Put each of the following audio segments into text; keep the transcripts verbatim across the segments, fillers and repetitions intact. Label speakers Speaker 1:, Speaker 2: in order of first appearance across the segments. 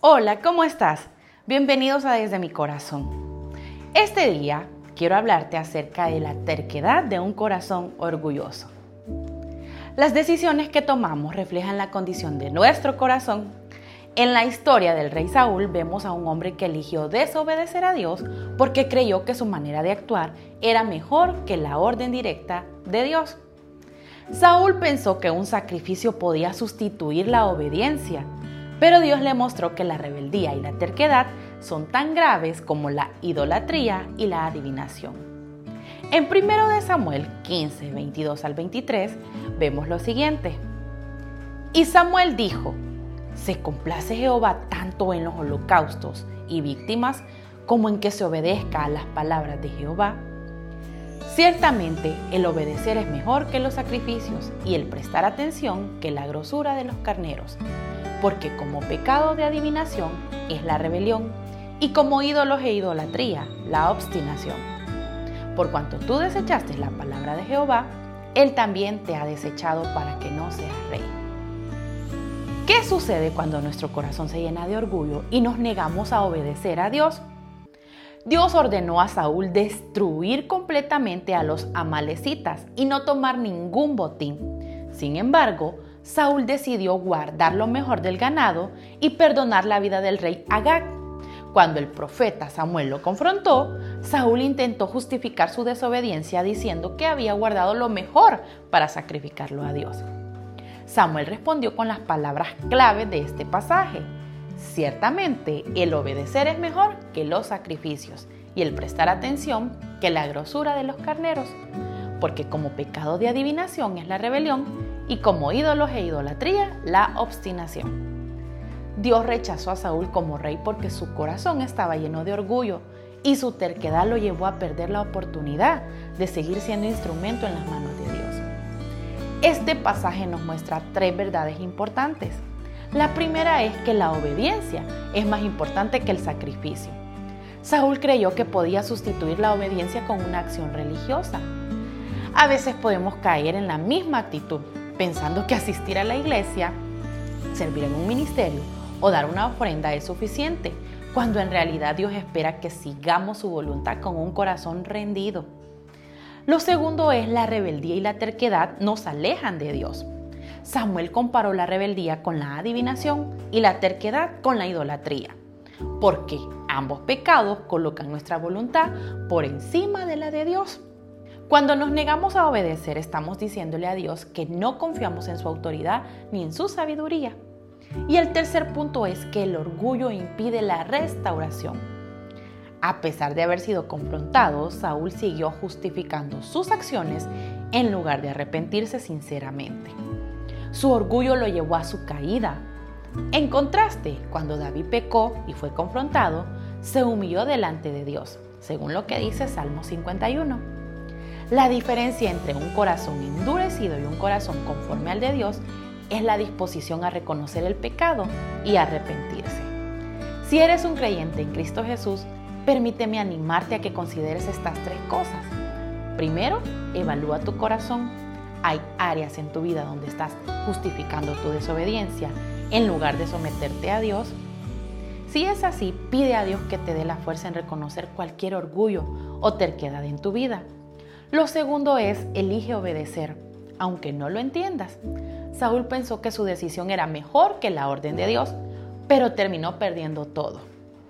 Speaker 1: Hola, ¿cómo estás? Bienvenidos a Desde mi Corazón. Este día quiero hablarte acerca de la terquedad de un corazón orgulloso. Las decisiones que tomamos reflejan la condición de nuestro corazón. En la historia del rey Saúl vemos a un hombre que eligió desobedecer a Dios porque creyó que su manera de actuar era mejor que la orden directa de Dios. Saúl pensó que un sacrificio podía sustituir la obediencia, pero Dios le mostró que la rebeldía y la terquedad son tan graves como la idolatría y la adivinación. En primero de Samuel quince, veintidós al veintitrés vemos lo siguiente. Y Samuel dijo: ¿se complace Jehová tanto en los holocaustos y víctimas como en que se obedezca a las palabras de Jehová? Ciertamente el obedecer es mejor que los sacrificios y el prestar atención que la grosura de los carneros, porque como pecado de adivinación es la rebelión y como ídolos e idolatría la obstinación. Por cuanto tú desechaste la palabra de Jehová, Él también te ha desechado para que no seas rey. ¿Qué sucede cuando nuestro corazón se llena de orgullo y nos negamos a obedecer a Dios? Dios ordenó a Saúl destruir completamente a los amalecitas y no tomar ningún botín. Sin embargo, Saúl decidió guardar lo mejor del ganado y perdonar la vida del rey Agag. Cuando el profeta Samuel lo confrontó, Saúl intentó justificar su desobediencia diciendo que había guardado lo mejor para sacrificarlo a Dios. Samuel respondió con las palabras clave de este pasaje. Ciertamente, el obedecer es mejor que los sacrificios y el prestar atención que la grosura de los carneros, porque como pecado de adivinación es la rebelión y como ídolos e idolatría la obstinación. Dios rechazó a Saúl como rey porque su corazón estaba lleno de orgullo y su terquedad lo llevó a perder la oportunidad de seguir siendo instrumento en las manos de Dios. Este pasaje nos muestra tres verdades importantes. La primera es que la obediencia es más importante que el sacrificio. Saúl creyó que podía sustituir la obediencia con una acción religiosa. A veces podemos caer en la misma actitud, pensando que asistir a la iglesia, servir en un ministerio o dar una ofrenda es suficiente, cuando en realidad Dios espera que sigamos su voluntad con un corazón rendido. Lo segundo es la rebeldía y la terquedad nos alejan de Dios. Samuel comparó la rebeldía con la adivinación y la terquedad con la idolatría, porque ambos pecados colocan nuestra voluntad por encima de la de Dios. Cuando nos negamos a obedecer, estamos diciéndole a Dios que no confiamos en su autoridad ni en su sabiduría. Y el tercer punto es que el orgullo impide la restauración. A pesar de haber sido confrontado, Saúl siguió justificando sus acciones en lugar de arrepentirse sinceramente. Su orgullo lo llevó a su caída. En contraste, cuando David pecó y fue confrontado, se humilló delante de Dios, según lo que dice Salmo cincuenta y uno. La diferencia entre un corazón endurecido y un corazón conforme al de Dios es la disposición a reconocer el pecado y arrepentirse. Si eres un creyente en Cristo Jesús, permíteme animarte a que consideres estas tres cosas. Primero, evalúa tu corazón. Hay áreas en tu vida donde estás justificando tu desobediencia en lugar de someterte a Dios. Si es así, pide a Dios que te dé la fuerza en reconocer cualquier orgullo o terquedad en tu vida. Lo segundo es, elige obedecer, aunque no lo entiendas. Saúl pensó que su decisión era mejor que la orden de Dios, pero terminó perdiendo todo.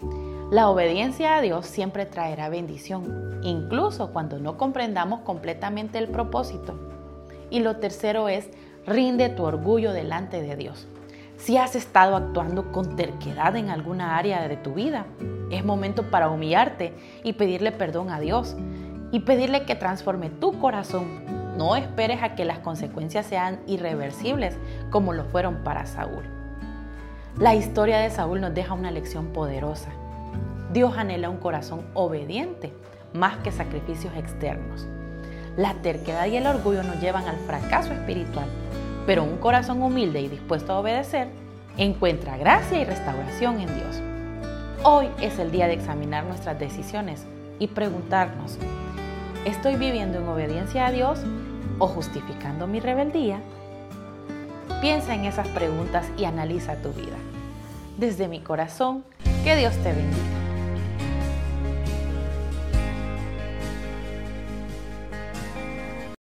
Speaker 1: La obediencia a Dios siempre traerá bendición, incluso cuando no comprendamos completamente el propósito. Y lo tercero es, rinde tu orgullo delante de Dios. Si has estado actuando con terquedad en alguna área de tu vida, es momento para humillarte y pedirle perdón a Dios y pedirle que transforme tu corazón. No esperes a que las consecuencias sean irreversibles como lo fueron para Saúl. La historia de Saúl nos deja una lección poderosa. Dios anhela un corazón obediente más que sacrificios externos. La terquedad y el orgullo nos llevan al fracaso espiritual, pero un corazón humilde y dispuesto a obedecer encuentra gracia y restauración en Dios. Hoy es el día de examinar nuestras decisiones y preguntarnos, ¿estoy viviendo en obediencia a Dios o justificando mi rebeldía? Piensa en esas preguntas y analiza tu vida. desde mi corazón, que Dios te bendiga.